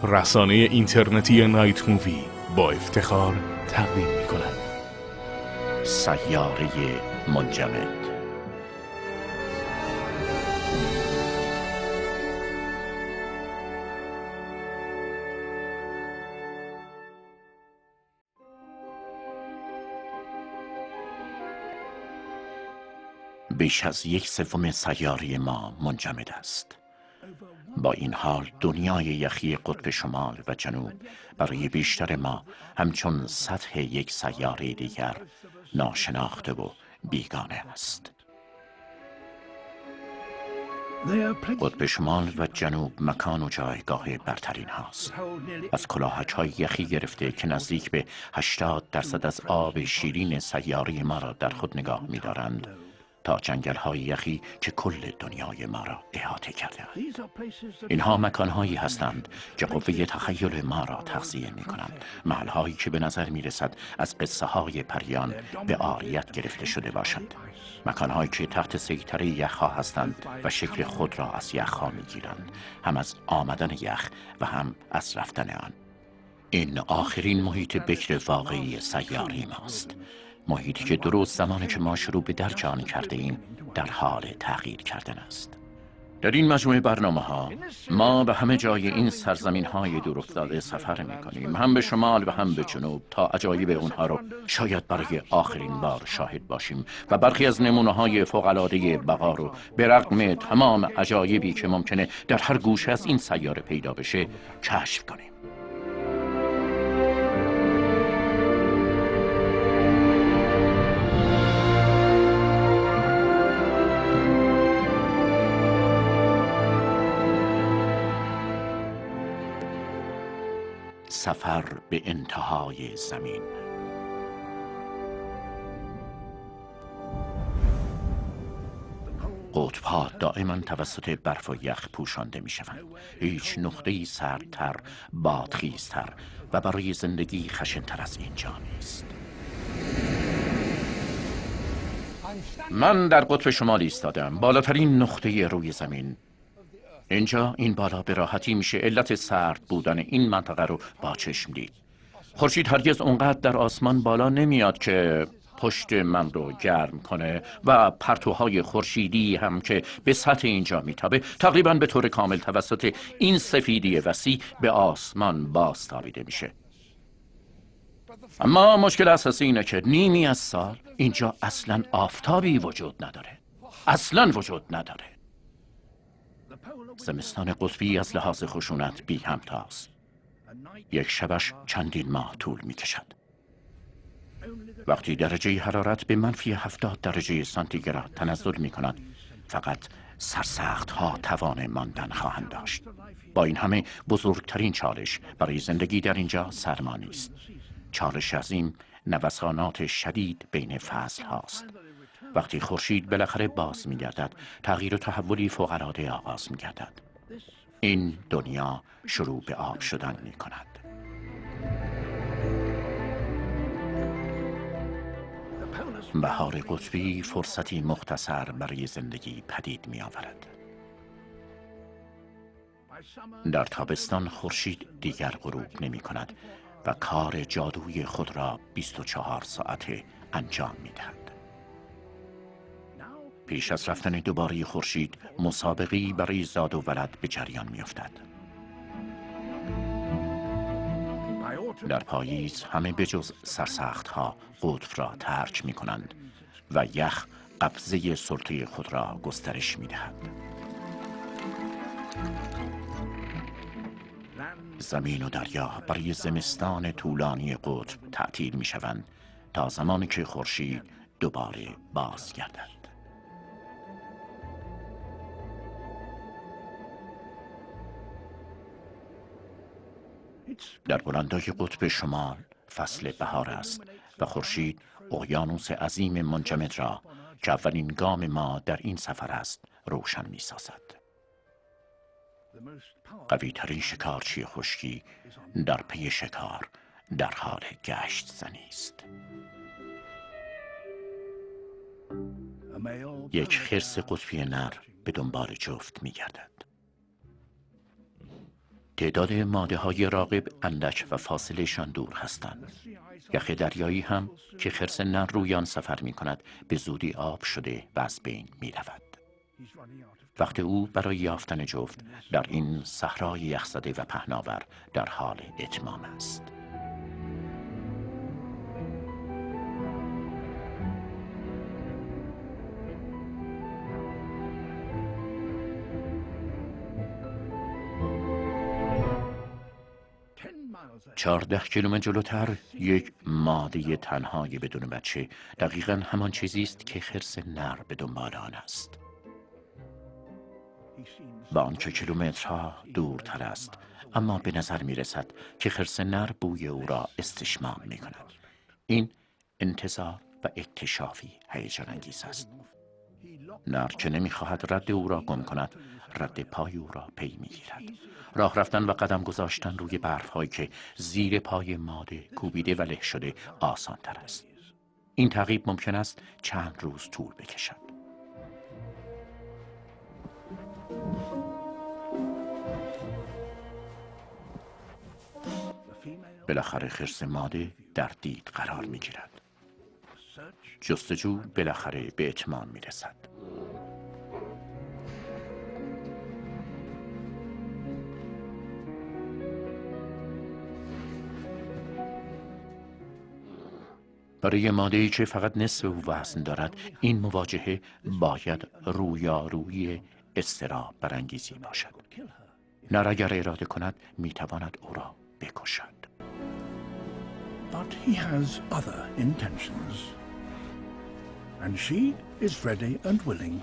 رسانه اینترنتی نایت مووی با افتخار تقدیم می‌کند. سیاره منجمد. بیش از 1/3 سیاره ما منجمد است. با این حال دنیای یخی قطب شمال و جنوب برای بیشتر ما همچون سطح یک سیاره دیگر ناشناخته و بیگانه است. قطب شمال و جنوب مکان و جایگاه برترین هاست. از کلاهک‌های یخی گرفته که نزدیک به 80% از آب شیرین سیاره ما را در خود نگاه می‌دارند تا جنگل‌های یخی که کل دنیای ما را احاطه کرده‌اند. اینها مکان‌هایی هستند که قوه تخیل ما را تغذیه می‌کنند، محل‌هایی که به نظر می‌رسد از قصه‌های پریان به عاریت گرفته شده باشند، مکان‌هایی که تحت سیطره یخ‌ها هستند و شکل خود را از یخ‌ها می‌گیرند، هم از آمدن یخ و هم از رفتن آن. این آخرین محیط بکر واقعی سیاره ماست، محیطی که درست زمانی که ما شروع به درجان کرده ایم در حال تغییر کردن است. در این مجموعه برنامه‌ها ما به همه جای این سرزمین‌های دورافتاده سفر می‌کنیم، هم به شمال و هم به جنوب، تا عجایب اونها رو شاید برای آخرین بار شاهد باشیم و برخی از نمونه‌های فوق‌العاده بقا رو به رغم تمام عجایبی که ممکنه در هر گوشه از این سیاره پیدا بشه کشف کنیم. سفر به انتهای زمین. قطب‌ها دائما توسط برف و یخ پوشانده می‌شوند. هیچ نقطه‌ای سردتر، بادخیزتر و برای زندگی خشن‌تر از اینجا نیست. من در قطب شمال ایستادم، بالاترین نقطه روی زمین. اینجا این بالا به راحتی میشه علت سرد بودن این منطقه رو با چشم دید. خورشید هرگز اونقدر در آسمان بالا نمیاد که پشت من رو گرم کنه و پرتوهای خورشیدی هم که به سطح اینجا میتابه تقریبا به طور کامل توسط این سفیدی وسیع به آسمان بازتابیده میشه. اما مشکل اساسی اینه که نیمی از سال اینجا اصلا آفتابی وجود نداره. اصلا وجود نداره. زمستان قطبی از لحاظ خشونت بی همتاست. یک شبش چندین ماه طول می کشد. وقتی درجه حرارت به -70 درجه سانتیگراد تنزل می کند، فقط سرسخت ها توان ماندن خواهند داشت. با این همه بزرگترین چالش برای زندگی در اینجا سرما نیست. چالش عظیم نوسانات شدید بین فصل هاست. وقتی خورشید بالاخره باز می‌گردد، تغییر و تحولی فوق‌العاده آغاز می‌گردد. این دنیا شروع به آب شدن می‌کند. بهار قطبی فرصتی مختصر برای زندگی پدید می‌آورد. در تابستان خورشید دیگر غروب نمی‌کند و کار جادویی خود را 24 ساعته انجام می‌دهد. پیش از رفتن دوباره خورشید مسابقه‌ای برای زاد و ولد به جریان می‌افتد. در پاییز همه بجز سرسخت‌ها قطب را ترک می‌کنند و یخ قبضه سلطه خود را گسترش می‌دهد. زمین و دریا برای زمستان طولانی قطب تعطیل می‌شوند تا زمانی که خورشید دوباره بازگردد. در بلندای قطب شمال فصل بهار است و خورشید اقیانوس عظیم منجمد را که اولین گام ما در این سفر است روشن می سازد. قوی ترین شکارچی خشکی در پی شکار در حال گشت زنی است. یک خرس قطبی نر به دنبال جفت می گردد. تعداد ماده های راغب اندک و فاصلهشان دور هستند. یخ دریایی هم که خرس نر روی آن سفر می کند به زودی آب شده و از بین می رود. وقت او برای یافتن جفت در این صحرای یخزده و پهناور در حال اتمام است. چهارده کیلومتر جلوتر یک ماده تنهای بدون بچه دقیقاً همان چیزی است که خرس نر به دنبال آن است. با آنکه کیلومترها دورتر است، اما به نظر می رسد که خرس نر بوی او را استشمام می کند. این انتظار و اکتشافی هیجان انگیز است. نر که نمی خواهد رد او را گم کند، رد پای او را پی می گیرد. راه رفتن و قدم گذاشتن روی برف هایی که زیر پای ماده کوبیده و له شده آسان تر است. این تعقیب ممکن است چند روز طول بکشد. بالاخره خرس ماده در دید قرار می گیرد. جستجو بالاخره به اتمام می رسد. برای ماده‌ای که فقط نصف او وزن دارد، این مواجهه باید رویارویی اضطراب برانگیزی باشد. نر اگر اراده کند میتواند او را بکشد. But he has other intentions. And she is ready and willing.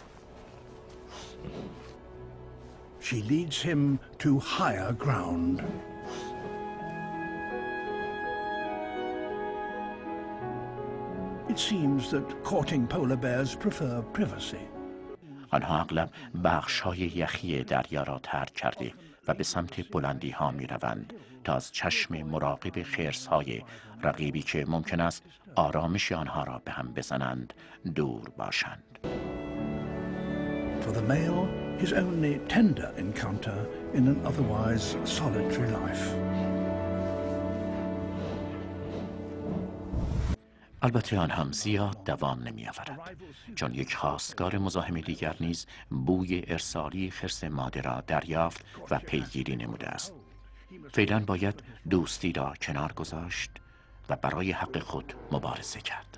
She leads him to higher ground. It seems that courting polar bears prefer privacy. آنها اغلب بخش‌های یخی دریا را ترک کرده و به سمت بلندی ها می روند تا از چشم مراقب خرس‌های رقیبی که ممکن است آرامش آنها را به هم بزنند دور باشند. For the male, his only tender encounter in an otherwise solitary life. البته آن هم زیاد دوام نمی آورد، چون یک خواستگار مزاحم دیگر نیز بوی ارسالی خرس ماده را دریافت و پیگیری نموده است. فعلا باید دوستی را کنار گذاشت و برای حق خود مبارزه کرد.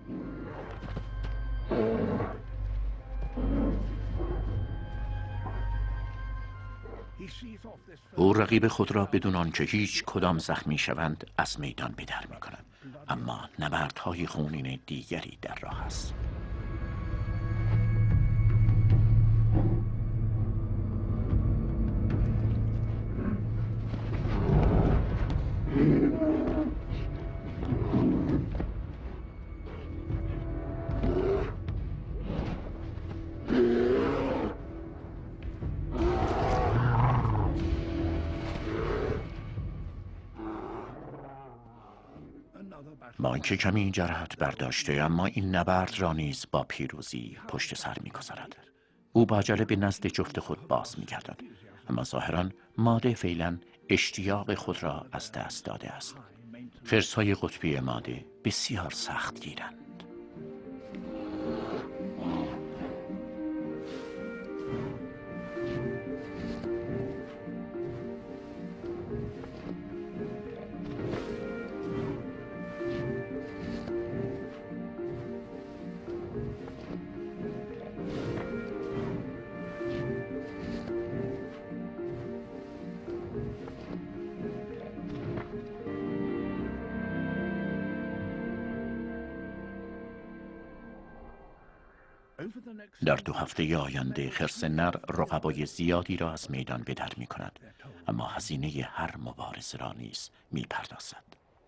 او رقیب خود را بدون آنکه هیچ کدام زخمی شوند از میدان به در می کند، اما نبردهای خونین دیگری در راه است. با اینکه کمی جراحت برداشته، اما این نبرد را نیز با پیروزی پشت سر می‌گذارد. او با عجله به نزد جفت خود باز می‌گردد، اما ظاهراً ماده فعلاً اشتیاق خود را از دست داده است. خرس‌های قطبی ماده بسیار سخت گیرند. در 2 هفته آینده خرس نر رقبای زیادی را از میدان به در می کند، اما هزینه هر مبارزه را نیز می پردازد.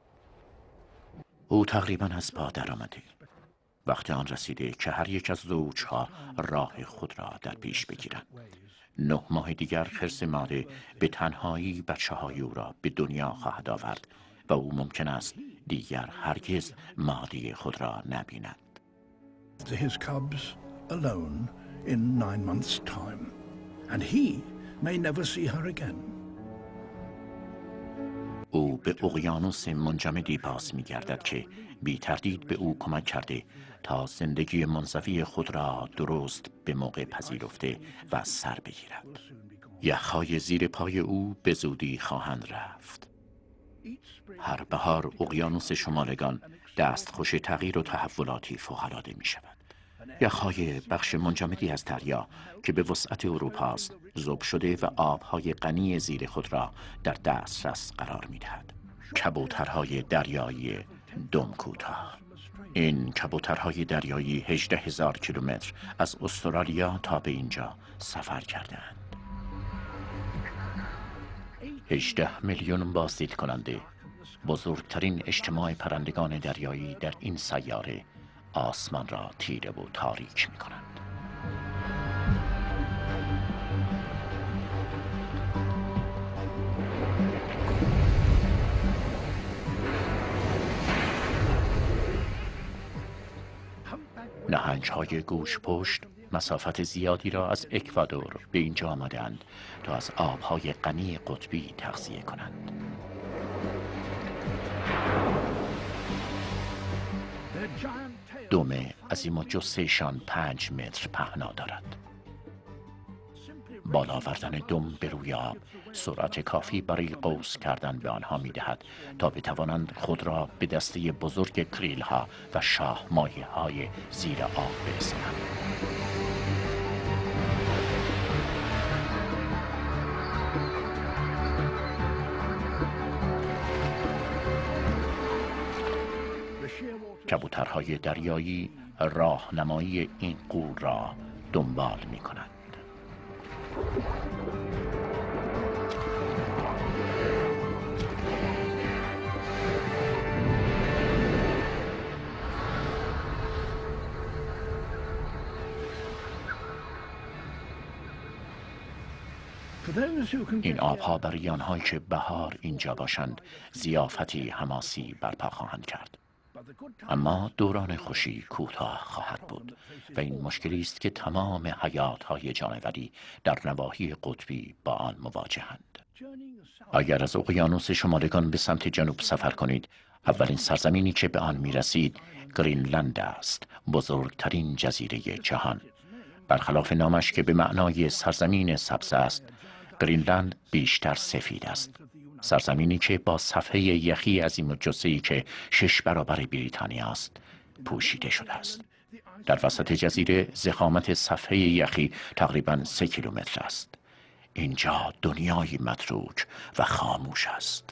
او تقریباً از پا در آمده. وقت آن رسیده که هر یک از زوجها راه خود را در پیش بگیرند. 9 ماه دیگر خرس ماده به تنهایی بچه‌های او را به دنیا خواهد آورد و او ممکن است دیگر هرگز ماده خود را نبیند. His cubs alone in 9 months' time, and he may never see her again. او به اقیانوس منجمدی باز می‌گردد که بی تردید به او کمک کرده تا زندگی منزوی خود را درست به موقع پذیرفته و سر بگیرد. یخهای زیر پای او به زودی خواهند رفت. هر بهار اقیانوس شمالگان دستخوش تغییر و تحولاتی فوق‌العاده می شود. یخهای بخش منجمدی از دریا که به وسعت اروپا است ذوب شده و آبهای غنی زیر خود را در دسترس قرار می دهد. کبوترهای دریایی دم کوتاه. این کبوترهای دریایی 18,000 کیلومتر از استرالیا تا به اینجا سفر کردند. 18 میلیون بازدید کننده، بزرگترین اجتماع پرندگان دریایی در این سیاره، آسمان را تیره و تاریک می کنند. نهنگ‌های گوش پشت مسافت زیادی را از اکوادور به اینجا آمدند تا از آبهای غنی قطبی تغذیه کنند. دم عظیم و جثه‌شان 5 متر پهنا دارد. بالا آوردن دم به روی آب سرعت کافی برای قوس کردن به آنها می‌دهد تا بتوانند خود را به دسته بزرگ کریل‌ها و شاه ماهی‌های زیر آب برسانند. کبوترهای دریایی راهنمایی این غول را دنبال می‌کنند. این آبها برای آنهایی که بهار اینجا باشند ضیافتی حماسی برپا خواهند کرد. اما دوران خوشی کوتاه خواهد بود و این مشکلی است که تمام حیاتهای جانوری در نواحی قطبی با آن مواجهند. اگر از اقیانوس شمالگان به سمت جنوب سفر کنید، اولین سرزمینی که به آن می‌رسید گرینلند است، بزرگترین جزیره جهان. برخلاف نامش که به معنای سرزمین سبز است، گرینلند بیشتر سفید است. سرزمینی که با صفحه یخی عظیم الجثه‌ای که 6 برابر بریتانیا است پوشیده شده است. در وسط جزیره ضخامت صفحه یخی تقریباً 3 کیلومتر است. اینجا دنیای متروک و خاموش است.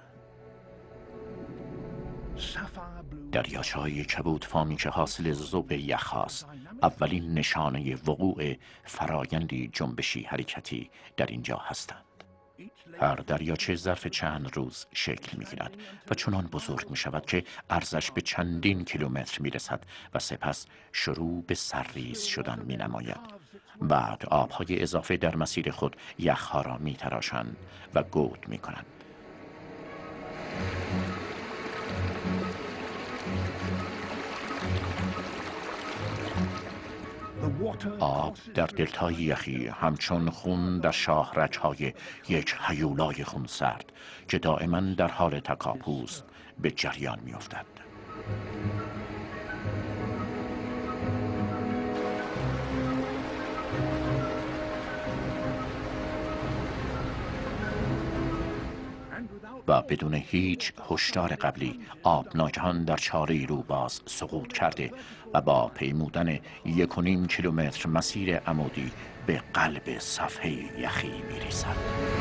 دریاچه‌های کبودفامی که حاصل ذوب یخ است، اولین نشانه وقوع فرایندی جنبشی حرکتی در اینجا هستند. هر دریاچه ظرف چند روز شکل می‌گیرد و چنان بزرگ می‌شود که عرضش به چندین کیلومتر می‌رسد و سپس شروع به سرریز شدن می‌نماید. بعد آب‌های اضافه در مسیر خود یخ‌ها را می‌تراشند و گود می‌کنند. آب در دلتای یخی همچون خون در شاهرگ‌های یک هیولای خونسرد که دائما در حال تکاپوست به جریان می‌افتد. و بدون هیچ هشدار قبلی آب ناگهان در چاره‌ای رو باز سقوط کرده و با پیمودن 1.5 کیلومتر مسیر عمودی به قلب صفحه یخی می‌رسد.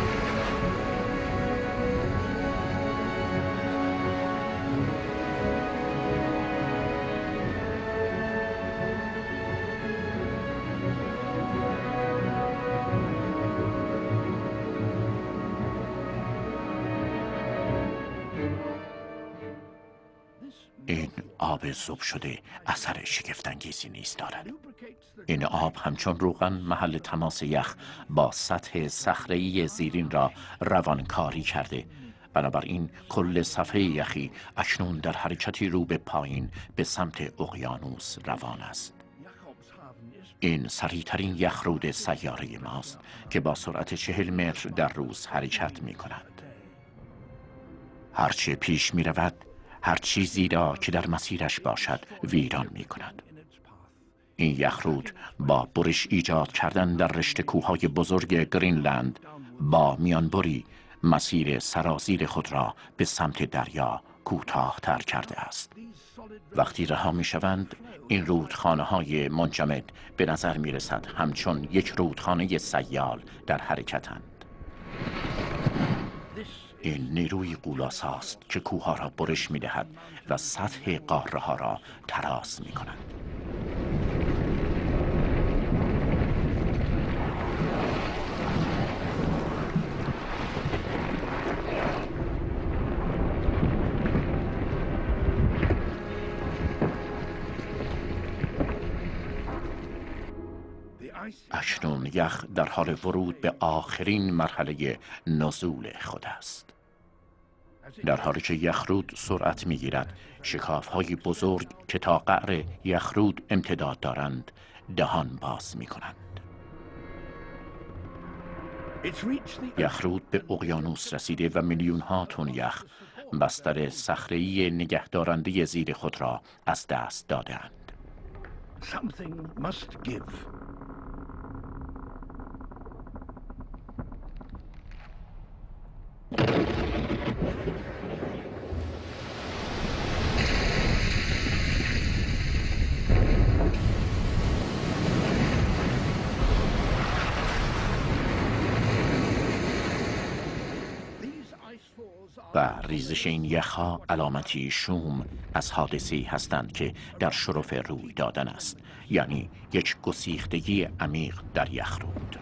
این آب ذوب شده اثر شگفت‌انگیزی نیز دارد. این آب همچون روغن محل تماس یخ با سطح صخره‌ای زیرین را روانکاری کرده. بنابراین کل صفحه یخی اکنون در حرکتی رو به پایین به سمت اقیانوس روان است. این سریعترین یخرود سیاره ماست که با سرعت 40 متر در روز حرکت می کند. هرچه پیش می رود هر چیزی را که در مسیرش باشد ویران می کند. این یخرود با برش ایجاد کردن در رشته کوههای بزرگ گرینلند با میانبری مسیر سرازیر خود را به سمت دریا کوتاه‌تر کرده است. وقتی رها می شوند این رودخانه های منجمد به نظر می رسد همچون یک رودخانه سیال در حرکتند. این نیروی غول‌آسا است که کوه‌ها را برش می دهد و سطح قاره ها را تراز می کند. اکنون یخ در حال ورود به آخرین مرحله نزول خود است. در حالی که یخرود سرعت می‌گیرد، شکاف‌های بزرگ که تا قعر یخرود امتداد دارند، دهان باز می‌کنند. یخرود به اقیانوس رسیده و میلیون‌ها تن یخ بستر صخره‌ای نگهدارنده زیر خود را از دست داده‌اند. و ریزش این یخها علامتی شوم از حادثه‌ای هستند که در شرف روی دادن است، یعنی یک گسیختگی عمیق در یخرود.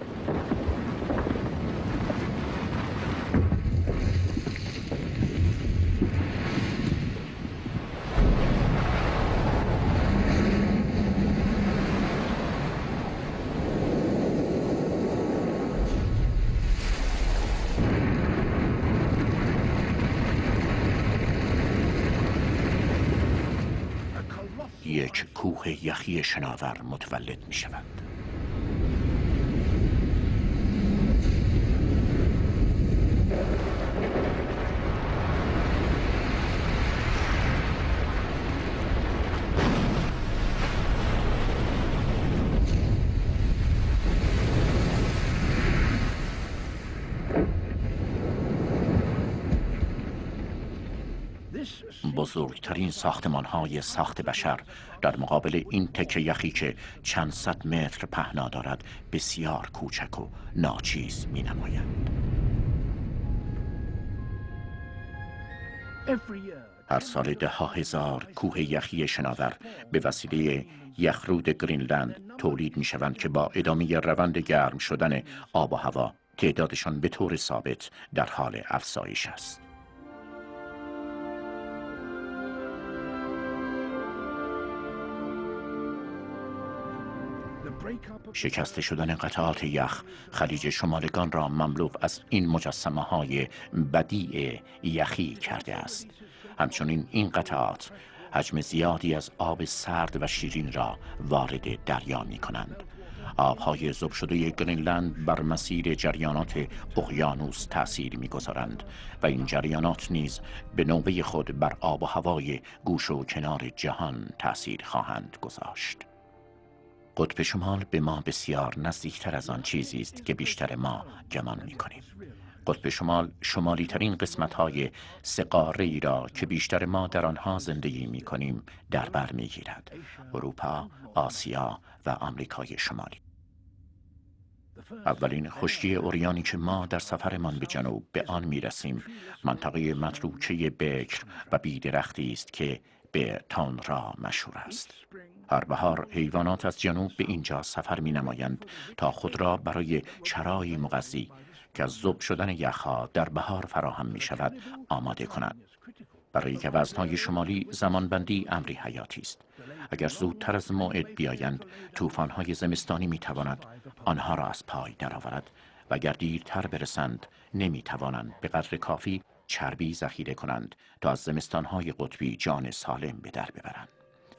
یک کوه یخی شناور متولد می شود. بزرگترین ساختمان‌های ساخت بشر در مقابل این تکه یخی که چند صد متر پهنا دارد بسیار کوچک و ناچیز می‌نمایند. هر سال 10,000 کوه یخی شناور به وسیله یخرود گرینلند تولید می‌شوند که با ادامه روند گرم شدن آب و هوا تعدادشان به طور ثابت در حال افزایش است. شکسته شدن قطعات یخ خلیج شمالگان را مملو از این مجسمه های بدیع یخی کرده است. همچنین این قطعات حجم زیادی از آب سرد و شیرین را وارد دریا می کنند. آبهای ذوب شده گرینلند بر مسیر جریانات اقیانوس تأثیر می‌گذارند و این جریانات نیز به نوبه خود بر آب و هوای گوش و کنار جهان تأثیر خواهند گذاشت. قطب شمال به ما بسیار نزدیکتر از آن چیزی است که بیشتر ما گمان می‌کنیم. قطب شمال شمالی ترین قسمت‌های سه قاره‌ای را که بیشتر ما در آنها زندگی می‌کنیم در بر می‌گیرد: اروپا، آسیا و آمریکای شمالی. اولین خشکی اوریانی که ما در سفرمان به جنوب به آن می‌رسیم منطقه متروکه بکر و بیدرختی است که به تانرا مشهور است. هر بهار حیوانات از جنوب به اینجا سفر می‌نمایند تا خود را برای چرای مغذی که از ذوب شدن یخها در بهار فراهم می‌شود آماده کنند. برای که وزن‌های شمالی زمانبندی امری حیاتی است. اگر زودتر از موعد بیایند، طوفان‌های زمستانی می‌تواند آنها را از پای درآورد و اگر دیرتر برسند نمی‌توانند به قدر کافی چربی ذخیره کنند تا از زمستان‌های قطبی جان سالم به در ببرند.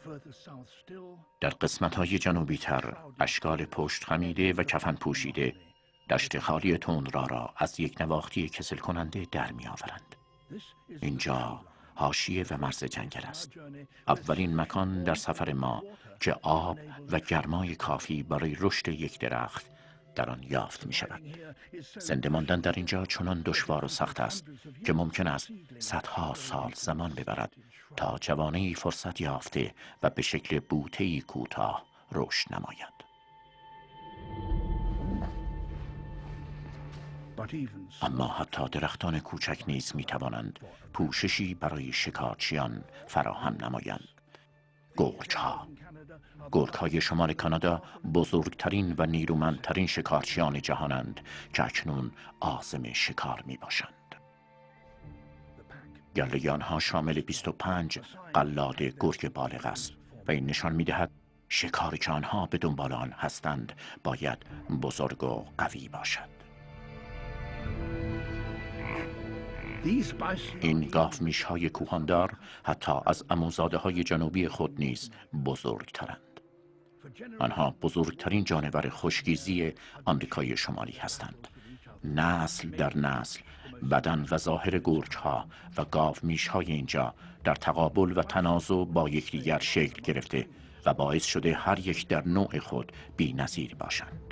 در قسمت‌های جنوبی تر اشکال پشت خمیده و کفن پوشیده دشت خالی تندرا را از یک نواختی کسل کننده در می آورند. اینجا حاشیه و مرز جنگل است. اولین مکان در سفر ما که آب و گرمای کافی برای رشد یک درخت در آن یافت می شود. زنده ماندن در اینجا چنان دشوار و سخت است که ممکن است صدها سال زمان ببرد تا جوانه‌ای فرصت یافته و به شکل بوته‌ای کوتاه رشد نماید. اما حتی درختان کوچک نیز می توانند پوششی برای شکارچیان فراهم نمایند. گرگ‌های شمال کانادا بزرگترین و نیرومندترین شکارچیان جهانند که اکنون عازم شکار می باشند. گله آنها شامل 25 قلاد گرگ بالغ است و این نشان می دهد شکاری که آنها به دنبال آن هستند باید بزرگ و قوی باشد. این گاومیش‌های کوهاندار حتی از عموزاده‌های جنوبی خود نیز بزرگترند. آنها بزرگترین جانور خشکیزی آمریکای شمالی هستند. نسل در نسل بدن و ظاهر گرگ‌ها و گاومیش‌های اینجا در تقابل و تنازع با یکدیگر شکل گرفته و باعث شده هر یک در نوع خود بی‌نظیر باشند.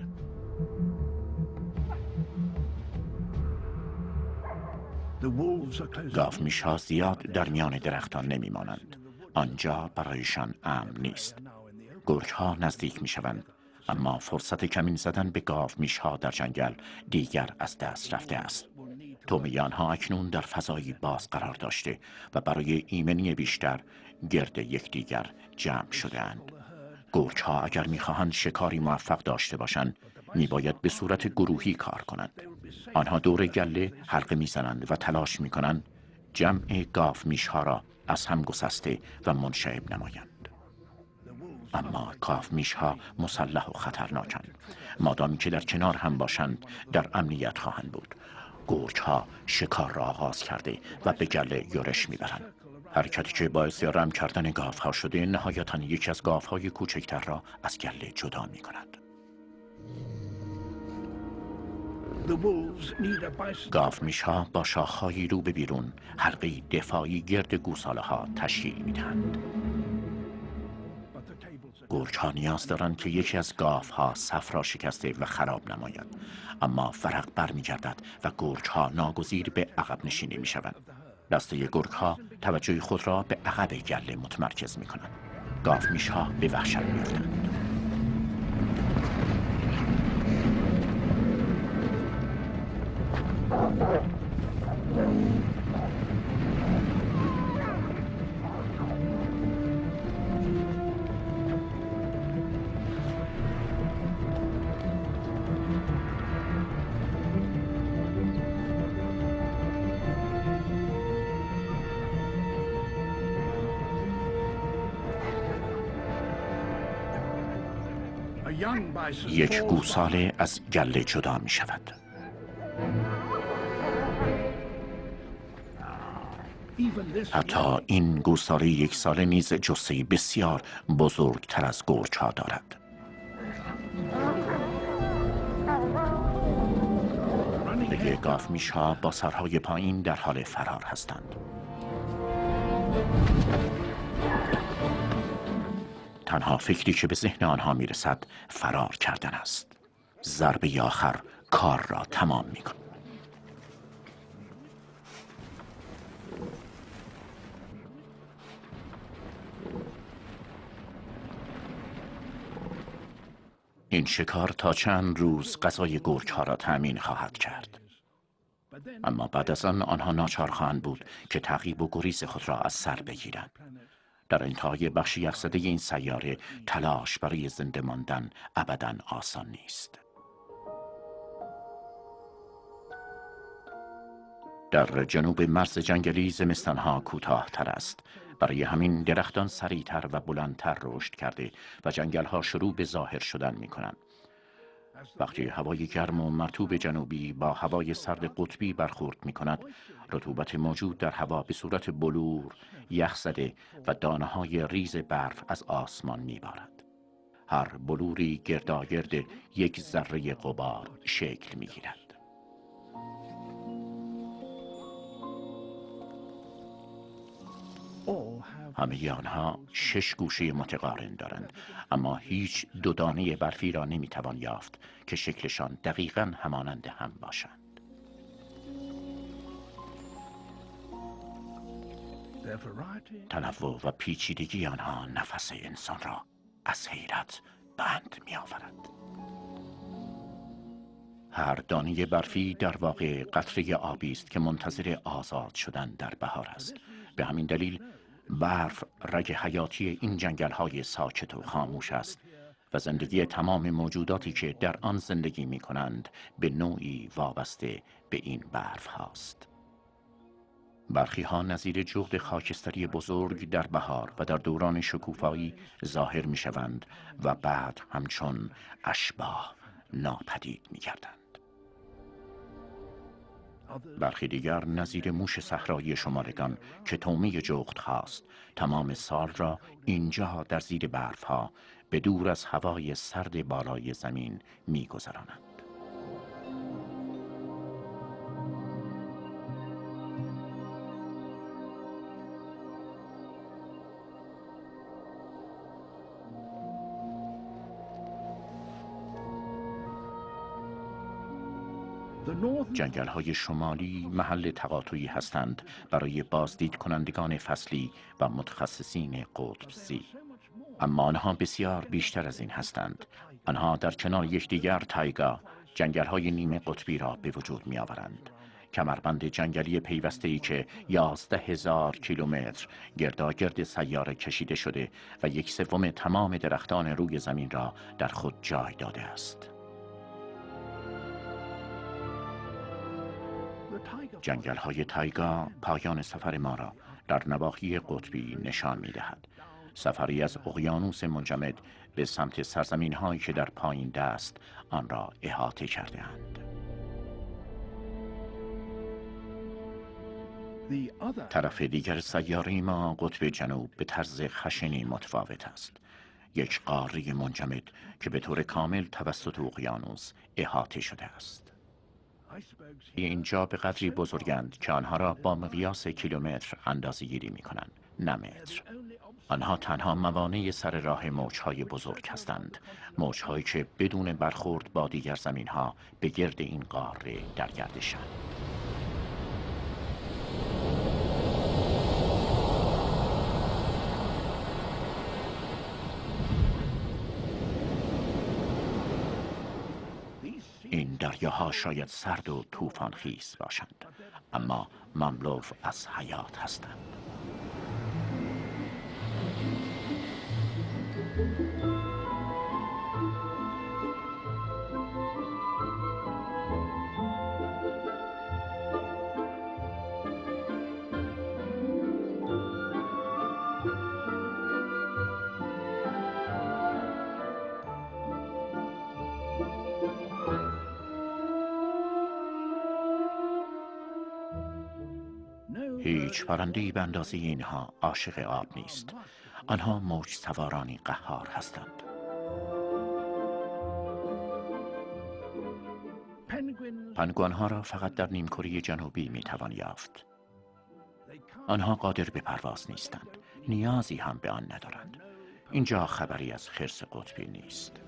گاومیش‌ها زیاد در میان درختان نمی مانند. آنجا برایشان امن نیست. گرگ‌ها نزدیک می شوند، اما فرصت کمین زدن به گاومیش‌ها در جنگل دیگر از دست رفته است. تومه آنها اکنون در فضایی باز قرار داشته و برای ایمنی بیشتر گرد یکدیگر جمع شده‌اند. گرگ‌ها اگر می‌خواهند شکاری موفق داشته باشند، می‌باید به صورت گروهی کار کنند. آنها دور گله حلقه می‌زنند و تلاش می‌کنند جمع گاومیش‌ها را از هم گسسته و منشعب نمایند. اما گاومیش‌ها مسلح و خطرناکند. مادامی که در کنار هم باشند در امنیت خواهند بود. گرگ‌ها شکار را آغاز کرده و به گله یورش می‌برند. حرکتی که باعث رم کردن گاوها شده نهایتاً یکی از گاوهای کوچکتر را از گله جدا می‌کند. گاومیش‌ها با شاخه‌های رو به بیرون حلقه‌ای دفاعی گرد گوساله‌ها تشکیل می‌دهند. گرگ‌ها نیاز دارند که یکی از گاوها صف را شکسته و خراب نماید، اما فرق برمی‌گردد و گرگ‌ها ناگزیر به عقب نشینی می‌شوند. دسته گرگ‌ها توجه خود را به عقب گله متمرکز می‌کنند. گاومیش‌ها به وحشت می‌افتند. یک گوساله از گله جدا می شود. حتی این گوساله یک ساله نیز جثه‌ای بسیار بزرگتر از گرگ‌ها دارد. دیگه گاومیش‌ها با سرهای پایین در حال فرار هستند. تنها فکری که به ذهن آنها میرسد فرار کردن است. ضربه آخر کار را تمام می‌کند. این شکار تا چند روز غذای گرگ‌ها را تأمین خواهد کرد. اما بعد از آنها ناچار خواهند بود که تعقیب و گریز خود را از سر بگیرند. در انتهای بخش یخزده این سیاره تلاش برای زنده ماندن ابداً آسان نیست. در جنوب مرز جنگلی زمستانها کوتاه‌تر است. برای همین درختان سریعتر و بلندتر رشد کرده و جنگل‌ها شروع به ظاهر شدن می‌کنند. وقتی هوای گرم و مرطوب جنوبی با هوای سرد قطبی برخورد می‌کند، رطوبت موجود در هوا به صورت بلور، یخزده و دانه‌های ریز برف از آسمان می‌بارد. هر بلوری گرداگرد یک ذره غبار شکل می‌گیرد. همه آنها 6 گوشه متقارن دارند، اما هیچ دو دانه برفی را نمیتوان یافت که شکلشان دقیقاً همانند هم باشند. تنوع و پیچیدگی آنها نفس انسان را از حیرت بند می آورد. هر دانه برفی در واقع قطره آبی است که منتظر آزاد شدن در بهار است. به همین دلیل برف رگ حیاتی این جنگل‌های ساکت و خاموش است و زندگی تمام موجوداتی که در آن زندگی می کنند به نوعی وابسته به این برف هاست. برخی ها نظیر جغد خاکستری بزرگ در بهار و در دوران شکوفایی ظاهر می شوند و بعد همچون اشباح ناپدید می گردند. برخی دیگر نظیر موش صحرایی شمالگان که طعمه جغد هاست تمام سال را اینجا در زیر برف ها به دور از هوای سرد بالای زمین می گذرانند. جنگل های شمالی محل تقاطعی هستند برای بازدید کنندگان فصلی و متخصصین قطب‌زی. اما آنها بسیار بیشتر از این هستند. آنها در کنار یکدیگر تایگا، جنگل های نیمه قطبی را به وجود می آورند. کمربند جنگلی پیوسته‌ای که 11,000 کیلومتر گرداگرد سیاره کشیده شده و 1/3 تمام درختان روی زمین را در خود جای داده است. جنگل های تایگا پایان سفر ما را در نواحی قطبی نشان می دهد. سفری از اقیانوس منجمد به سمت سرزمین هایی که در پایین دست آن را احاطه کرده اند. طرف دیگر سیاره ما قطب جنوب به طرز خشنی متفاوت است. یک قاره منجمد که به طور کامل توسط اقیانوس احاطه شده است. اینجا به قدری بزرگند که آنها را با مقیاس کیلومتر اندازه‌گیری می‌کنند، نه متر. آنها تنها موانع سر راه موج‌های بزرگ هستند، موج‌هایی که بدون برخورد با دیگر زمین‌ها به گرد این قاره در گردشند. این دریاها شاید سرد و طوفان خیز باشند، اما مملو از حیات هستند. هیچ پرنده‌ای به اندازه اینها عاشق آب نیست. آنها موج سوارانی قهار هستند. پنگوئن ها را فقط در نیمکره جنوبی میتوان یافت. آنها قادر به پرواز نیستند. نیازی هم به آن ندارند. اینجا خبری از خرس قطبی نیست.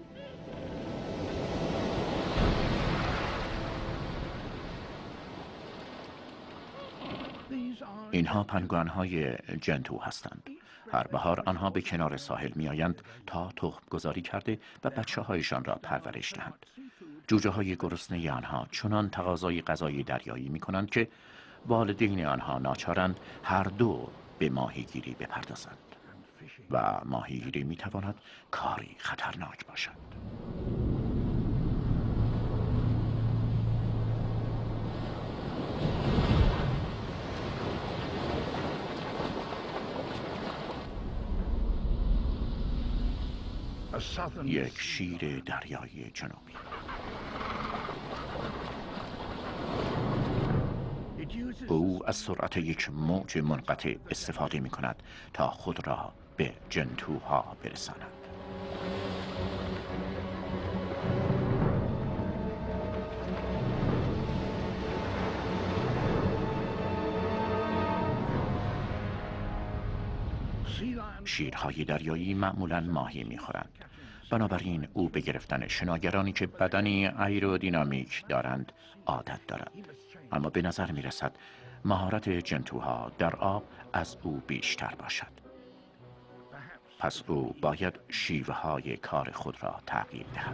اینها پنگوئن های جنتو هستند. هر بهار آنها به کنار ساحل می آیند تا تخم گذاری کرده و بچه هایشان را پرورش دهند. جوجه های گرسنه آنها چنان تقاضای غذای دریایی می کنند که والدین آنها ناچارند هر دو به ماهیگیری بپردازند و ماهیگیری می تواند کاری خطرناک باشد. یک شیر دریای جنوبی. او از سرعت یک موج منقطع استفاده می کند تا خود را به جنتوها برساند. شیرهای دریایی معمولاً ماهی می‌خورند. بنابراین او به گرفتن شناگرانی که بدنی ایرودینامیک دارند عادت دارد. اما به نظر می‌رسد مهارت جنتوها در آب از او بیشتر باشد. پس او باید شیوه‌های کار خود را تغییر دهد.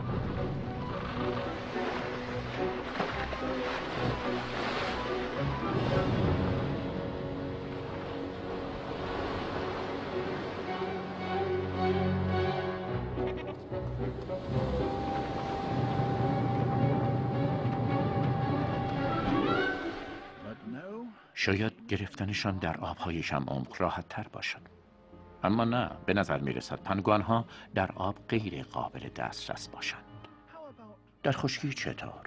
شاید گرفتنشان در آب‌های کم عمق راحت تر باشد. اما نه، به نظر می رسد پنگوان‌ها در آب غیر قابل دسترس باشند. در خشکی چطور؟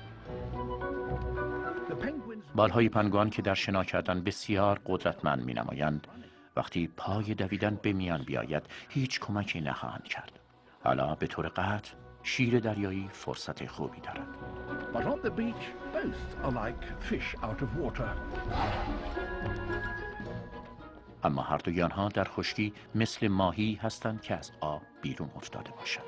بالهای پنگوان که در شنا کردن بسیار قدرتمند می نمایند، وقتی پای دویدن به میان بیاید هیچ کمکی نخواهند کرد. حالا به طور قطع شیر دریایی فرصت خوبی دارد. But on the beach, both are like fish out of water. اما هر دوی آنها در خشکی مثل ماهی هستند که از آب بیرون افتاده باشند.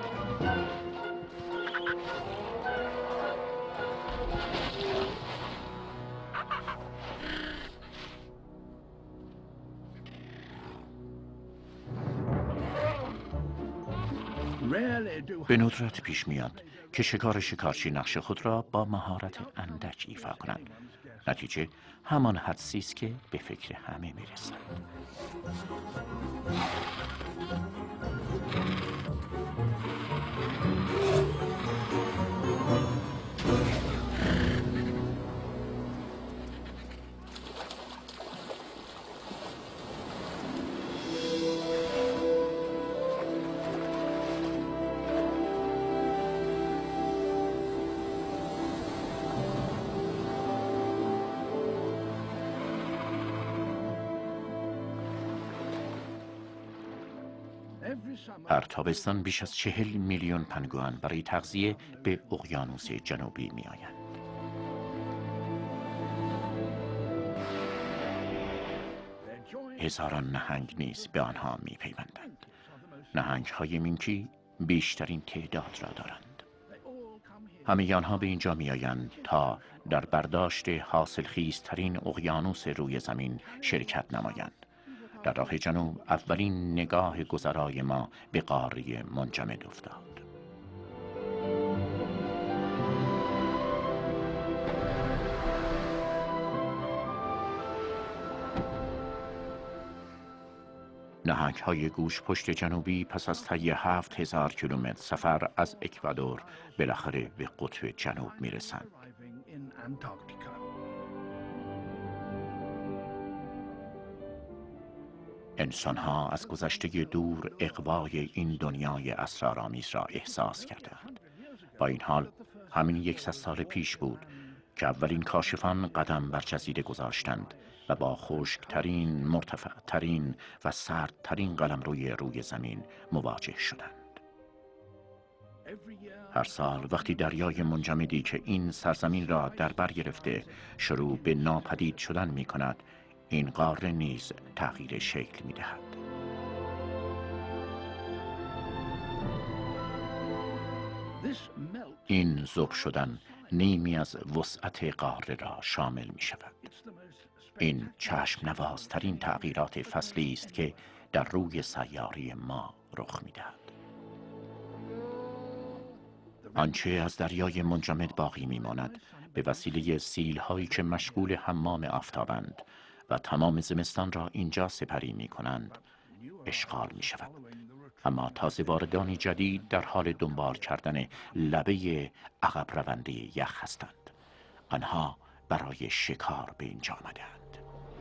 به ندرت پیش میاد که شکارچی نقش خود را با مهارت اندک ایفا کنند. نتیجه همان حدسی است که به فکر همه میرسند. هر تابستان بیش از 40 میلیون پنگوئن برای تغذیه به اقیانوس جنوبی می آیند. هزاران نهنگ نیز به آنها می پیوندند. نهنگ‌های مینکی بیشترین تعداد را دارند. همه آنها به اینجا می آیند تا در برداشت حاصلخیزترین اقیانوس روی زمین شرکت نمایند. در راه جنوب اولین نگاه گذرای ما به قاره منجمد افتاد. نهنگ‌های گوش پشت جنوبی پس از طی 7000 کیلومتر سفر از اکوادور بالاخره به قطب جنوب میرسند. انسان‌ها از گذشته دور اغوای این دنیای اسرارآمیز را احساس کردند. با این حال همین 100 سال پیش بود که اولین کاشفان قدم بر جزیره گذاشتند و با خشکترین، مرتفعترین و سردترین قلمروی روی زمین مواجه شدند. هر سال وقتی دریای منجمدی که این سرزمین را در بر گرفته شروع به ناپدید شدن می کند، این قاره نیز تغییر شکل می دهد. این ذوب شدن نیمی از وسعت قاره را شامل می شود. این چشم نوازترین تغییرات فصلی است که در روی سیاره ما رخ می دهد. آنچه از دریای منجمد باقی می ماند به وسیله سیل‌هایی که مشغول حمام آفتابند و تمام زمستان را اینجا سپری می کنند اشغال می شود. اما تازه واردانی جدید در حال دنبال کردن لبه عقب رونده یخ هستند. آنها برای شکار به اینجا آمدند.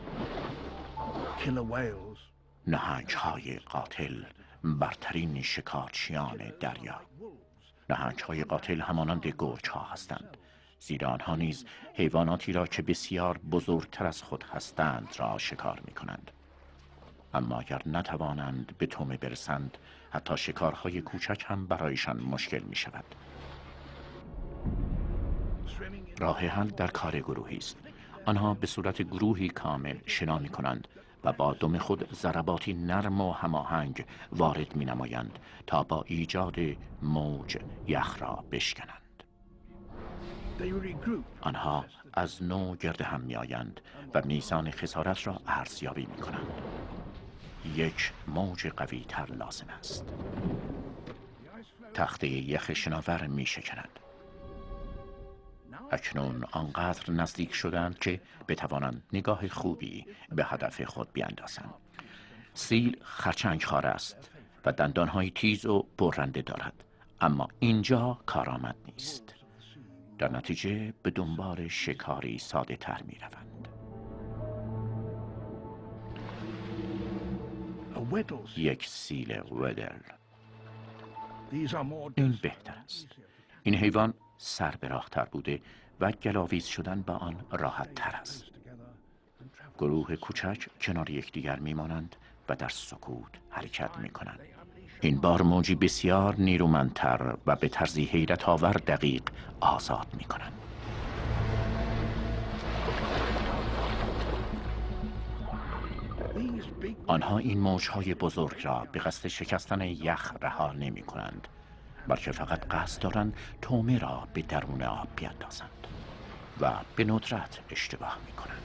نهنگ‌های قاتل برترین شکارچیان دریا. نهنگ‌های قاتل همانند گرگ‌ها هستند، زیرا آنها نیز حیواناتی را که بسیار بزرگتر از خود هستند را شکار می کنند. اما اگر نتوانند به طعمه برسند، حتی شکارهای کوچک هم برایشان مشکل می شود. راه حل در کار گروهی است. آنها به صورت گروهی کامل شنا می کنند و با دم خود ضرباتی نرم و هماهنگ وارد می نمایند تا با ایجاد موج یخ را بشکنند. آنها از نو گرد هم می آیند و میزان خسارت را ارزیابی می کنند. یک موج قوی تر لازم است. تخته یخ شناور می شکند. اکنون آنقدر نزدیک شدند که بتوانند نگاه خوبی به هدف خود بیاندازند. سیل خرچنگ خوار است و دندانهای تیز و برنده دارد، اما اینجا کارآمد نیست. در نتیجه به دنبال شکاری ساده تر می روند. یک سیل ودل. این بهتر است. این حیوان سر به راه تر بوده و گلاویز شدن با آن راحت تر است. گروه کوچک کنار یکدیگر میمانند و در سکوت حرکت میکنند. این بار موجی بسیار نیرومندتر و به طرزی حیرت آور دقیق آزاد میکنند. آنها این موجهای بزرگ را به قصد شکستن یخ رها نمی کنند، بلکه فقط قصد دارند طعمه را به درون آب بیاندازند و به ندرت اشتباه می کنند.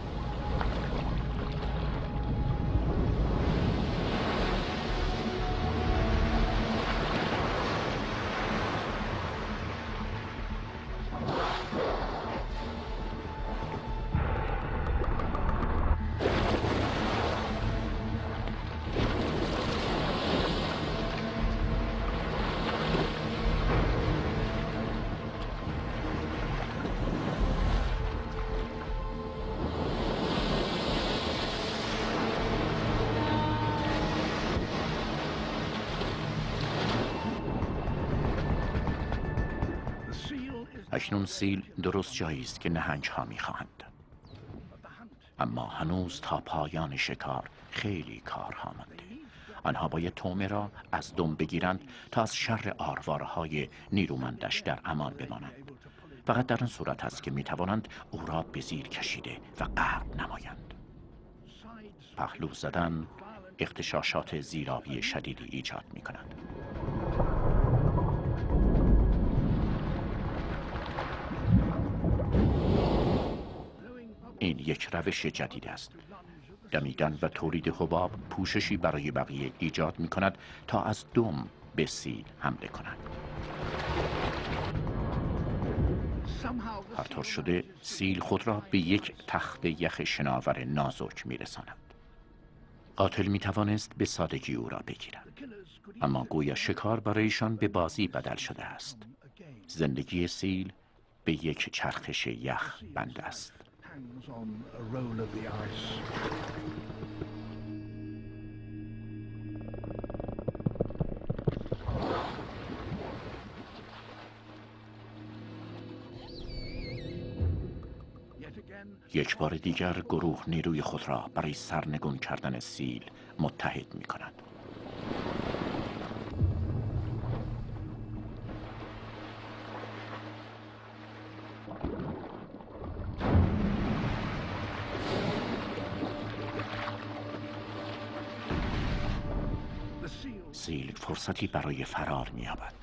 اکنون سیل درست جایی است که نهنگ ها می خواهند. اما هنوز تا پایان شکار خیلی کارها مانده. آنها باید طعمه را از دم بگیرند تا از شر آرواره‌های نیرومندش در امان بمانند. فقط در آن صورت است که می توانند او را به زیر کشیده و غرق نمایند. پهلو زدن اغتشاشات زیرابی شدیدی ایجاد می کند. این یک روش جدید است. دمیدن و تولید حباب پوششی برای بقیه ایجاد می کند تا از دم به سیل حمله کند. هر طور شده سیل خود را به یک تخت یخ شناور نازک می رساند. قاتل می توانست به سادگی او را بگیرد، اما گویا شکار برایشان به بازی بدل شده است. زندگی سیل به یک چرخش یخ بنده است. یک بار دیگر گروه نیروی خود را برای سرنگون کردن سیل متحد می کند. سیل فرصتی برای فرار می یابد.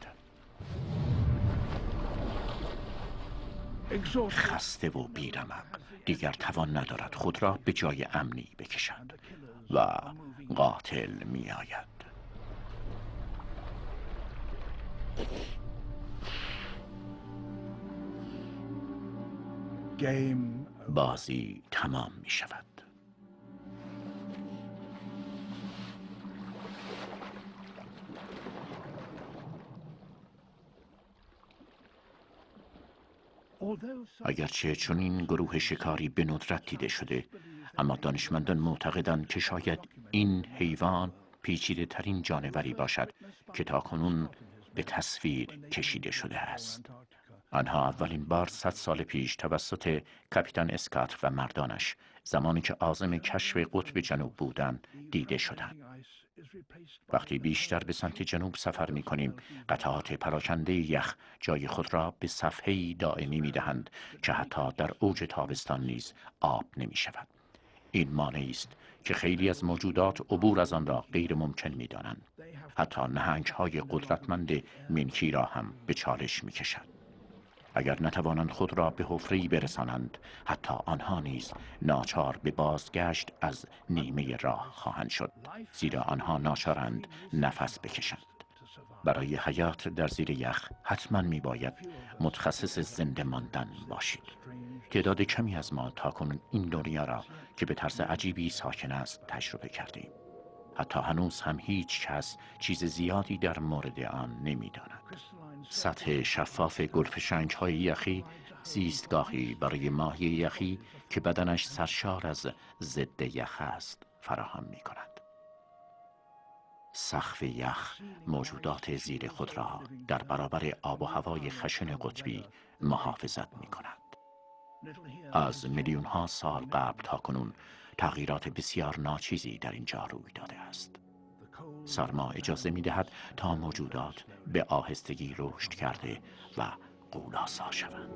خسته و بیرمق دیگر توان ندارد خود را به جای امنی بکشد و قاتل می آید. بازی تمام می شود. اگرچه چون این گروه شکاری به ندرت دیده شده، اما دانشمندان معتقدند که شاید این حیوان پیچیده ترین جانوری باشد که تاکنون به تصویر کشیده شده است. آنها اولین بار 100 سال پیش توسط کاپیتان اسکات و مردانش، زمانی که عازم کشف قطب جنوب بودند، دیده شدند. وقتی بیشتر به سمت جنوب سفر می کنیم، قطعات پراکنده یخ جای خود را به صفحه‌ای دائمی می دهند که حتی در اوج تابستان نیز آب نمی شود. این مانعی است که خیلی از موجودات عبور از آن را غیر ممکن می دانند. حتی نهنگ‌های قدرتمند مینکی را هم به چالش می کشد. اگر نتوانند خود را به حفره‌ای برسانند، حتی آنها نیز ناچار به بازگشت از نیمه راه خواهند شد، زیرا آنها ناچارند نفس بکشند. برای حیات در زیر یخ حتما می باید متخصص زنده ماندن باشید. تعداد کمی از ما تاکنون این دنیا را که به طرز عجیبی ساکن است تجربه کردیم. حتی هنوز هم هیچ کس چیز زیادی در مورد آن نمی داند. سطح شفاف گلفشنگ‌های یخی زیستگاهی برای ماهی یخی که بدنش سرشار از ضد یخ است فراهم می کند. سقف یخ موجودات زیر خود را در برابر آب و هوای خشن قطبی محافظت می کند. از میلیون ها سال قبل تا کنون تغییرات بسیار ناچیزی در اینجا روی داده است. سرما اجازه می دهد تا موجودات به آهستگی رشد کرده و غول‌آسا شوند.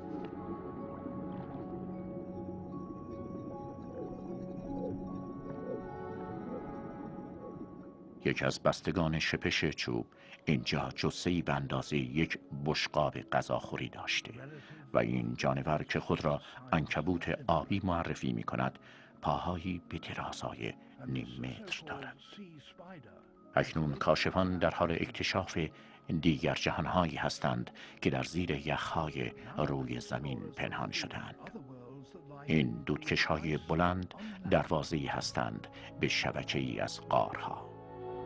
یکی از بستگان شپش چوب اینجا جثه‌ای به اندازه یک بشقاب غذاخوری داشته و این جانور که خود را عنکبوت آبی معرفی می کند پاهایی به درازای نیم متر دارد. اکنون کاشفان در حال اکتشاف دیگر جهانهایی هستند که در زیر یخهای روی زمین پنهان شده‌اند. این دودکش‌های بلند دروازه‌ای هستند به شبکه‌ای از غارها.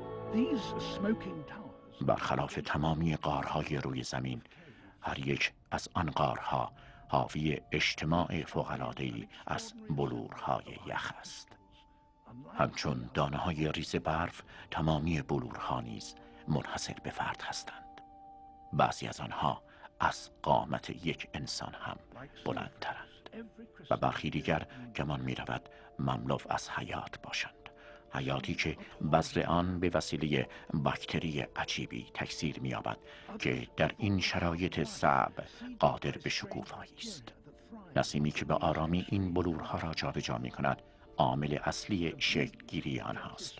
برخلاف تمامی غارهای روی زمین، هر یک از آن غارها حاوی اجتماع فوق‌العاده‌ای از بلورهای یخ است. همچون دانه‌های ریز برف، تمامی بلورها نیز منحصر به فرد هستند. بعضی از آنها از قامت یک انسان هم بلندترند و برخی دیگر گمان می رود مملو از حیات باشند. حیاتی که بذر آن به وسیله باکتری عجیبی تکثیر می‌یابد که در این شرایط صعب قادر به شکوفایی است. نسیمی که به آرامی این بلورها را جابجا می‌کند عامل اصلی شکل‌گیری آنهاست.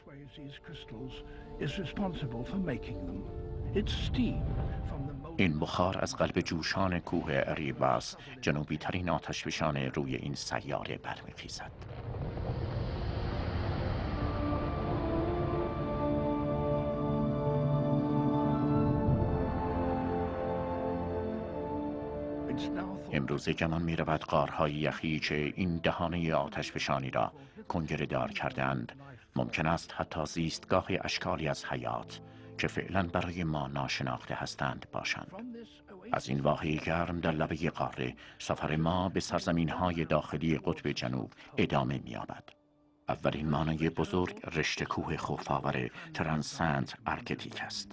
این بخار از قلب جوشان کوه اریباس، جنوبی ترین آتشفشان روی این سیاره برمیخیزد. امروزه گمان می رود غارهای یخی که این دهانه آتشفشانی را کنگره دار کردند ممکن است حتی زیستگاه اشکالی از حیات که فعلا برای ما ناشناخته هستند باشند. از این واحه گرم در لبه قاره سفر ما به سرزمین‌های داخلی قطب جنوب ادامه می‌یابد. اولین مانع بزرگ رشته کوه خوف‌آور ترانسنت آرکتیک است.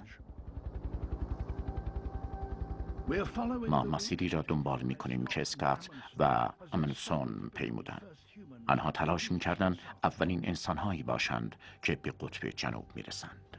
ما مسیری را دنبال می کنیم که اسکات و امندسون پیمودند. آنها تلاش می کردند اولین انسانهایی باشند که به قطب جنوب می رسند.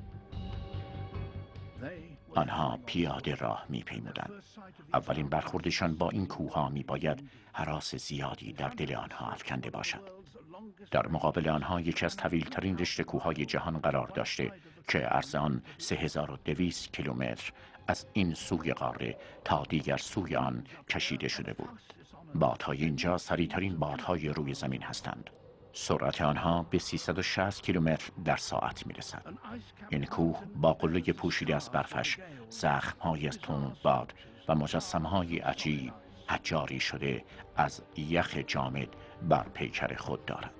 آنها پیاده راه می پیمودند. اولین برخوردشان با این کوهها می باید هراس زیادی در دل آنها افکنده باشد. در مقابل آنها یکی از طویل‌ترین رشته کوههای جهان قرار داشته که عرض آن 3200 کیلومتر از این سوی قاره تا دیگر سوی آن کشیده شده بود. بادهای اینجا سریعترین بادهای روی زمین هستند. سرعت آنها به 360 کیلومتر در ساعت می رسد. این کوه با قله پوشیده از برفش، زخم‌های از تندباد و مجسمه‌های عجیب حجاری شده از یخ جامد بر پیکر خود دارد.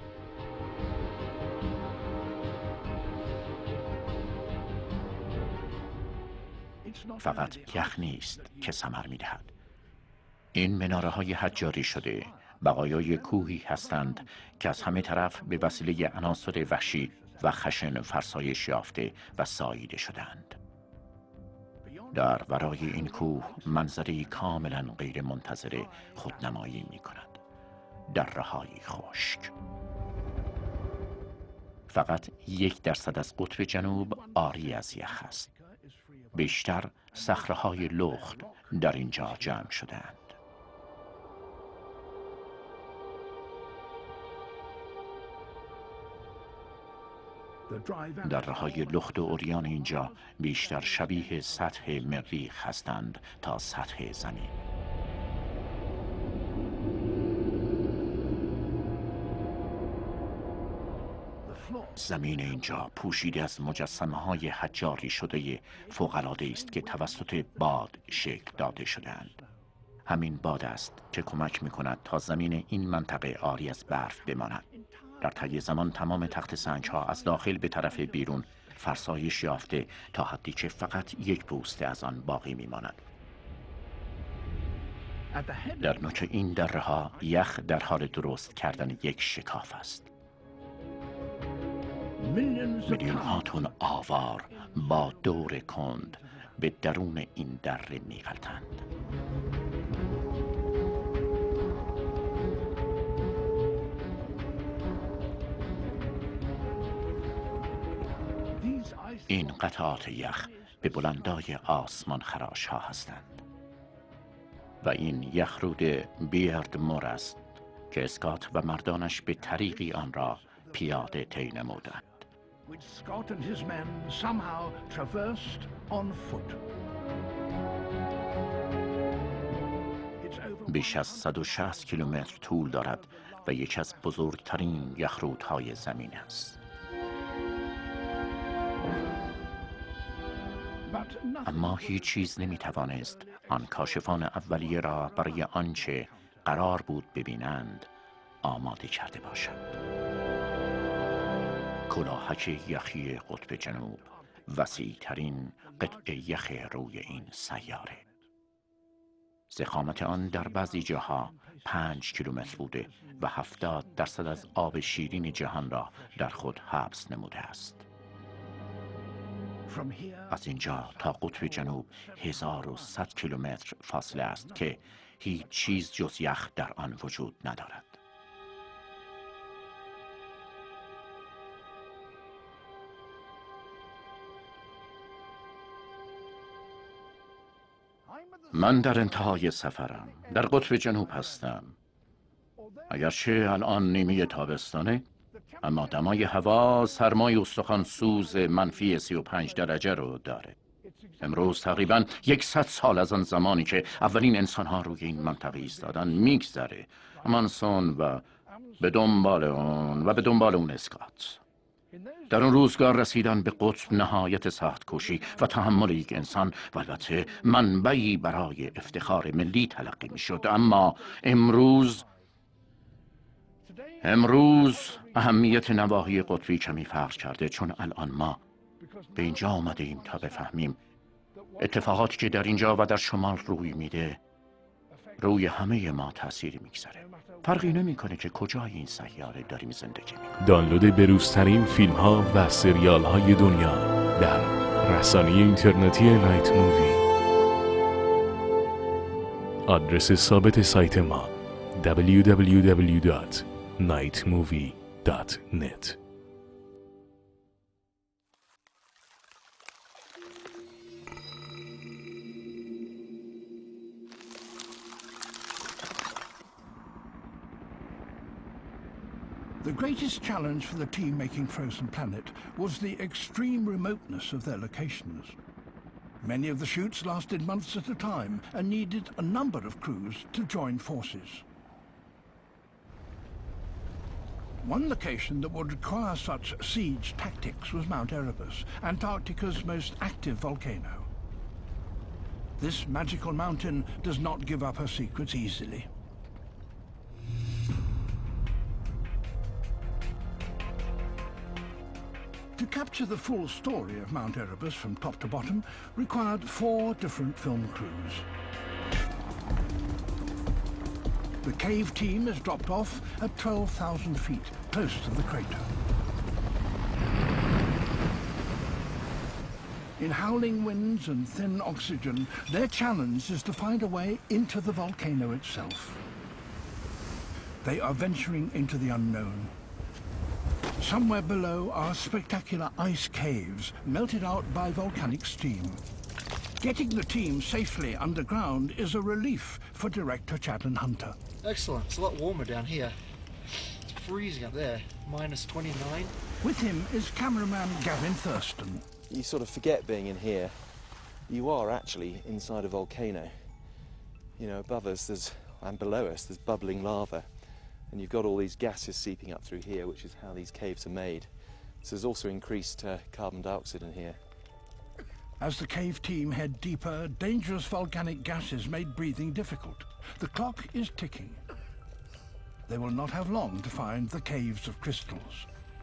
فقط یخ نیست که ثمر می‌دهد. این مناره‌های حجاری شده بقایای کوهی هستند که از همه طرف به وسیله عناصر وحشی و خشن فرسایش یافته و ساییده شدند. در ورای این کوه منظری کاملا غیر منتظره خودنمایی می کند. دره‌های خشک. فقط 1% از قطب جنوب عاری از یخ است. بیشتر صخره‌های لخت در اینجا جمع شده‌اند. دره‌های لخت و عریان اینجا بیشتر شبیه سطح مریخ هستند تا سطح زمین. زمین اینجا پوشیده از مجسمه‌های حجاری شده فوق‌العاده است که توسط باد شکل داده شده‌اند. همین باد است که کمک می‌کند تا زمین این منطقه عاری از برف بماند. در طی زمان تمام تخت سنگ‌ها از داخل به طرف بیرون فرسایش یافته تا حدی که فقط یک پوسته از آن باقی می‌ماند. در نوک این دره‌ها یخ در حال درست کردن یک شکاف است. میلیون‌ها تن آوار با دور کند به درون این دره می‌غلطند. این قطعات یخ به بلندای آسمان خراش ها هستند و این یخرود بیرد مور است که اسکات و مردانش به طریقی آن را پیاده طی نمودند. بیش از 160 کیلومتر طول دارد و یکی از بزرگترین یخرودهای زمین است. اما هیچ چیز نمیتوانست آن کاشفان اولیه را برای آنچه قرار بود ببینند آماده کرده باشد. کلاهک یخی قطب جنوب وسیع‌ترین قطعه یخ روی این سیاره. ضخامت آن در بعضی جاها 5 کیلومتر بوده و 70% از آب شیرین جهان را در خود حبس نموده است. از اینجا تا قطب جنوب 1100 کیلومتر فاصله است که هیچ چیز جز یخ در آن وجود ندارد. من در انتهای سفرم در قطب جنوب هستم. اگرچه الان نیمه تابستانه، اما دمای هوا سرمای استخوان سوز منفی 35 درجه رو داره. امروز تقریباً 100 سال از آن زمانی که اولین انسان‌ها روی این منطقه ایستادن میگذره. مانسون و به دنبال اون اسکات. در اون روزگار رسیدن به قطب نهایت سخت کوشی و تحمل یک انسان و البته منبعی برای افتخار ملی تلقی می شد. اما امروز اهمیت نواحی قطبی کمی فرق کرده، چون الان ما به اینجا آمده ایم تا بفهمیم اتفاقاتی که در اینجا و در شمال روی میده روی همه ما تأثیری میگذاره. فرقی نمیکنه که کجای این سیاره داریم زندگی میکنیم. دانلود بروزترین فیلم ها و سریال های دنیا در رسانه اینترنتی نایت مووی. آدرس ثابت سایت ما www.nightmovie.net. The greatest challenge for the team making Frozen Planet was the extreme remoteness of their locations. Many of the shoots lasted months at a time and needed a number of crews to join forces. One location that would require such siege tactics was Mount Erebus, Antarctica's most active volcano. This magical mountain does not give up her secrets easily. To capture the full story of Mount Erebus from top to bottom required 4 different film crews. The cave team is dropped off at 12,000 feet, close to the crater. In howling winds and thin oxygen, their challenge is to find a way into the volcano itself. They are venturing into the unknown. Somewhere below are spectacular ice caves melted out by volcanic steam. Getting the team safely underground is a relief for director Chadden Hunter. Excellent. It's a lot warmer down here. It's freezing up there, -29. With him is cameraman Gavin Thurston. You sort of forget being in here. You are actually inside a volcano. You know, above us and below us there's bubbling lava, and you've got all these gases seeping up through here, which is how these caves are made. So there's also increased carbon dioxide in here. As the cave team head deeper, dangerous volcanic gases made breathing difficult. The clock is ticking. They will not have long to find the caves of crystals.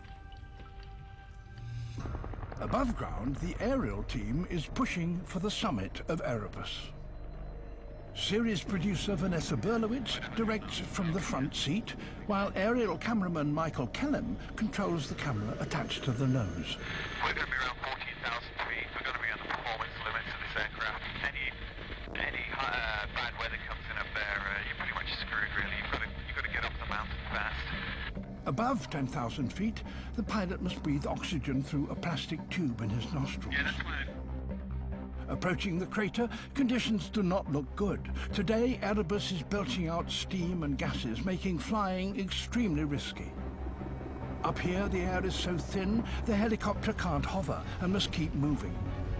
Above ground, the aerial team is pushing for the summit of Erebus. Series producer Vanessa Berlowitz directs from the front seat, while aerial cameraman Michael Kellum controls the camera attached to the nose. We're going to be around 14,000 feet. We're going to be on the performance limits of this aircraft. Any bad weather comes in up there, you're pretty much screwed, really. You've got to get up the mountain fast. Above 10,000 feet, the pilot must breathe oxygen through a plastic tube in his nostrils. Yeah, that's fine. Approaching the crater, conditions do not look good. Today, Erebus is belching out steam and gases, making flying extremely risky. Up here, the air is so thin, the helicopter can't hover and must keep moving.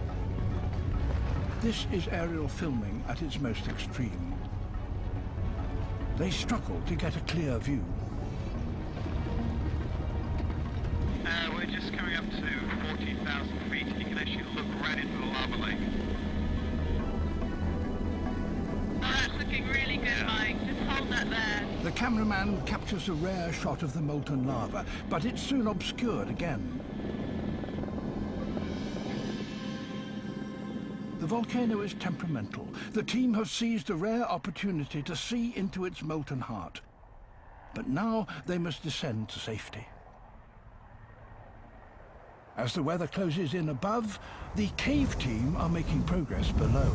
This is aerial filming at its most extreme. They struggle to get a clear view. We're just coming up to 14,000 feet, and you can actually look right into the lava lake. Oh, that's looking really good, Mike. Just hold that there. The cameraman captures a rare shot of the molten lava, but it's soon obscured again. The volcano is temperamental. The team have seized a rare opportunity to see into its molten heart. But now they must descend to safety. As the weather closes in above, the cave team are making progress below.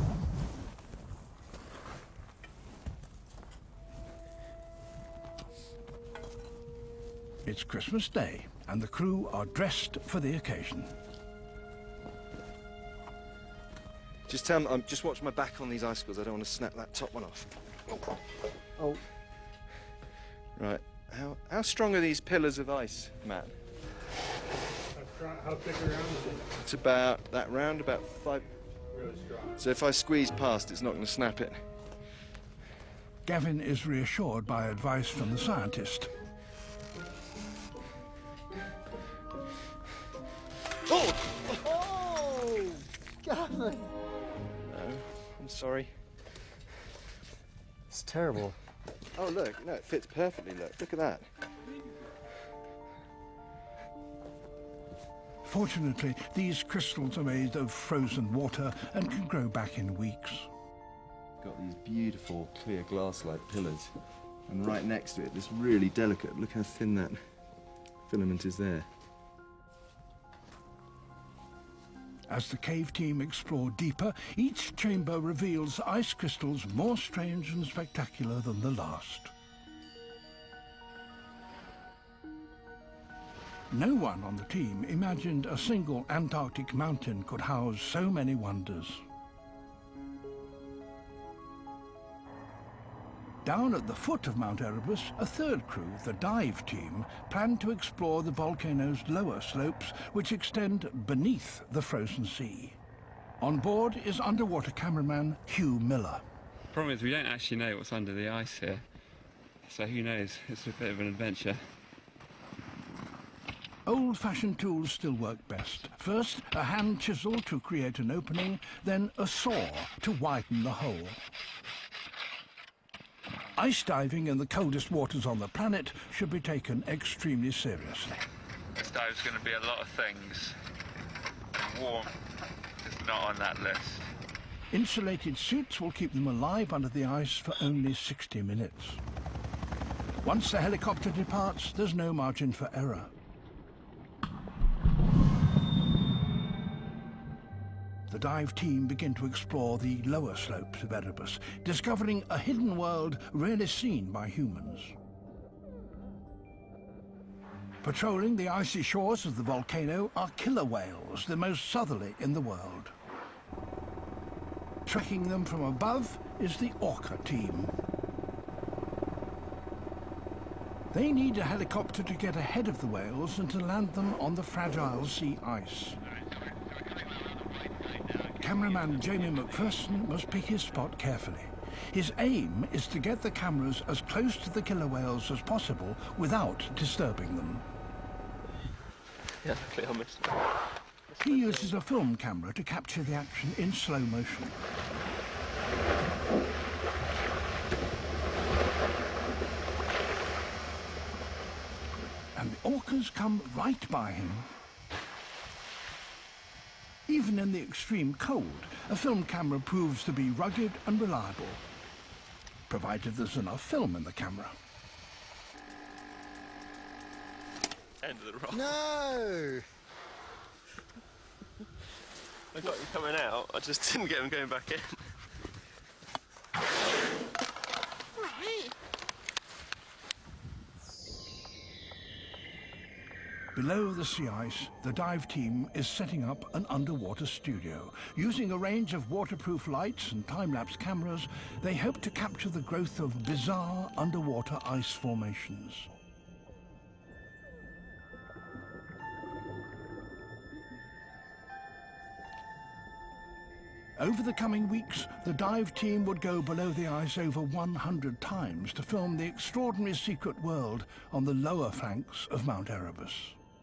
It's Christmas Day, and the crew are dressed for the occasion. Just watch my back on these icicles. I don't want to snap that top one off. Oh. Right. How strong are these pillars of ice, Matt? How big around is it? It's about that round, about 5. Really strong. So if I squeeze past, it's not going to snap it. Gavin is reassured by advice from the scientist. Oh! Oh! Gavin! No, I'm sorry. It's terrible. Oh, look, no, it fits perfectly, look at that. Fortunately, these crystals are made of frozen water and can grow back in weeks. Got these beautiful clear glass-like pillars, and right next to it, this really delicate, look how thin that filament is there. As the cave team explore deeper, each chamber reveals ice crystals more strange and spectacular than the last. No one on the team imagined a single Antarctic mountain could house so many wonders. Down at the foot of Mount Erebus, a third crew, the dive team, planned to explore the volcano's lower slopes, which extend beneath the frozen sea. On board is underwater cameraman Hugh Miller. The problem is we don't actually know what's under the ice here, so who knows, it's a bit of an adventure. Old-fashioned tools still work best. First, a hand chisel to create an opening, then a saw to widen the hole. Ice diving in the coldest waters on the planet should be taken extremely seriously. This dive's going to be a lot of things. And warm is not on that list. Insulated suits will keep them alive under the ice for only 60 minutes. Once the helicopter departs, there's no margin for error. The dive team begin to explore the lower slopes of Erebus, discovering a hidden world rarely seen by humans. Patrolling the icy shores of the volcano are killer whales, the most southerly in the world. Tracking them from above is the Orca team. They need a helicopter to get ahead of the whales and to land them on the fragile sea ice. Cameraman Jamie McPherson must pick his spot carefully. His aim is to get the cameras as close to the killer whales as possible without disturbing them. Yeah, luckily I missed it. He uses a film camera to capture the action in slow motion. And the orcas come right by him. Even in the extreme cold, a film camera proves to be rugged and reliable, provided there's enough film in the camera. End of the rock. No! I got him coming out, I just didn't get him going back in. Below the sea ice, the dive team is setting up an underwater studio. Using a range of waterproof lights and time-lapse cameras, they hope to capture the growth of bizarre underwater ice formations. Over the coming weeks, the dive team would go below the ice over 100 times to film the extraordinary secret world on the lower flanks of Mount Erebus.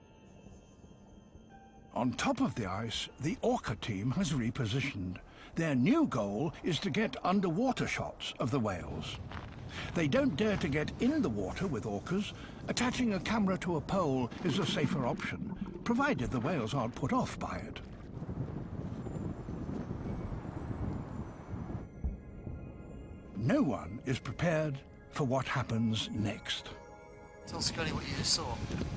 On top of the ice, the Orca team has repositioned. Their new goal is to get underwater shots of the whales. They don't dare to get in the water with orcas. Attaching a camera to a pole is a safer option, provided the whales aren't put off by it. No one is prepared for what happens next. Tell Scully what you just saw.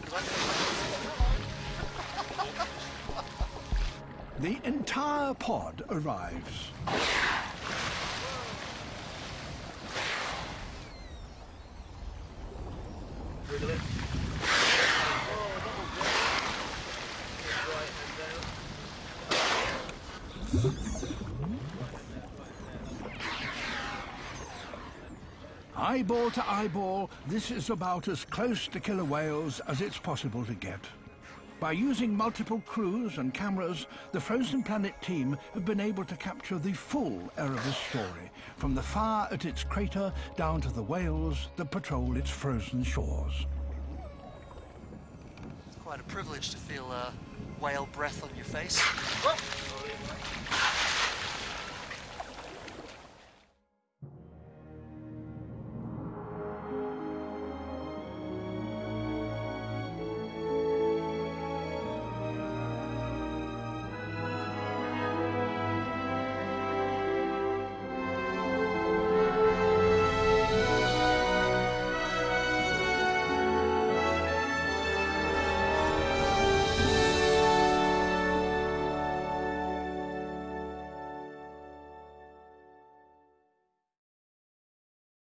The entire pod arrives. Eyeball to eyeball, this is about as close to killer whales as it's possible to get. By using multiple crews and cameras, the Frozen Planet team have been able to capture the full Erebus story, from the fire at its crater down to the whales that patrol its frozen shores. It's quite a privilege to feel whale breath on your face. Whoa!